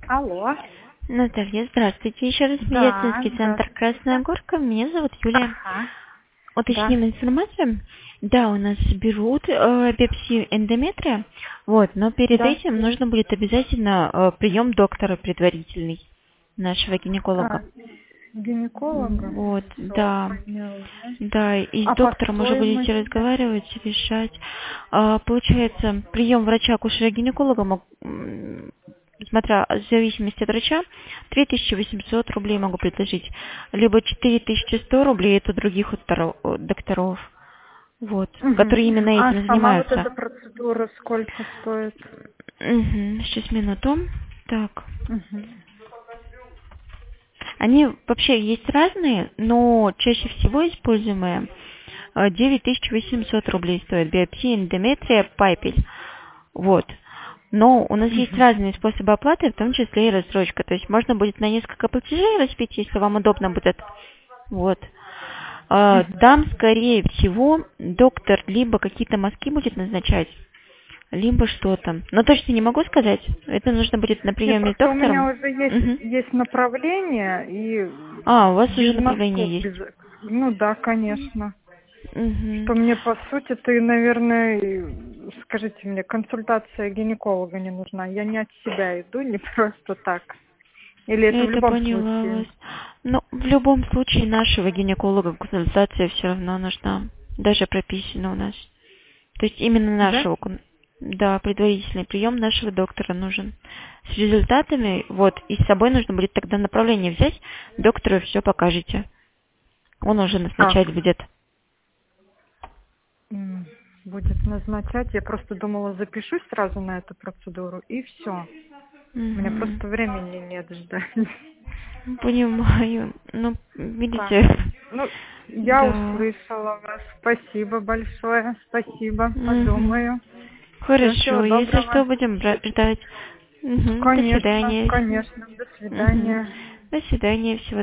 Алло. Наталья, здравствуйте. Еще раз Да, медицинский центр здравствуйте. Красная Горка. Меня зовут Юлия. Ага. Да. Уточним информацию. Да, у нас берут биопсию эндометрия. Вот, но перед Да. этим нужно будет обязательно прием доктора предварительный, нашего гинеколога. А, гинеколога? Вот, Все, да. поняла. Да, и с А по доктором уже будете стоимости? разговаривать, решать. Получается, прием врача-акушера-гинеколога, смотря в зависимости от врача, 3800 рублей могу предложить. Либо 4100 рублей, это других докторов, вот, Угу. которые именно А этим сама вот занимаются. эта процедура сколько стоит? Сейчас, минуту. Так. Угу. Они вообще есть разные, но чаще всего используемые 9800 рублей стоит биопсия эндометрия папель. Вот. Но у нас есть разные способы оплаты, в том числе и рассрочка. То есть можно будет на несколько платежей разбить, если вам удобно будет. Вот. Там, скорее всего, доктор либо какие-то мазки будет назначать, либо что-то. Но точно не могу сказать. Это нужно будет на Нет, приеме с просто у меня доктором. уже Мгм. есть направление и У вас уже без направление мазков, есть. ну да, конечно. Мгм. Что мне по сути, ты, наверное, скажите мне, консультация гинеколога не нужна. Я не от себя иду, не просто так. Или это в Это любом поняла случае? вас. Но в любом случае нашего гинеколога консультация все равно нужна. Даже прописана у нас. То есть именно Да? нашего, да, предварительный прием нашего доктора нужен. С результатами, вот, и с собой нужно будет тогда направление взять, доктору все покажете. Он уже назначать Как? будет. Будет назначать. Я просто думала, запишусь сразу на эту процедуру и все. У меня Мгм. просто времени нет ждать. Понимаю. Ну, Так. видите, Ну, я да. услышала вас. Спасибо большое. Спасибо. Мгм. Подумаю. Всего Хорошо, если что, доброго. будем ждать. Мгм. До Конечно, свидания. конечно. До Мгм. свидания. До свидания, всего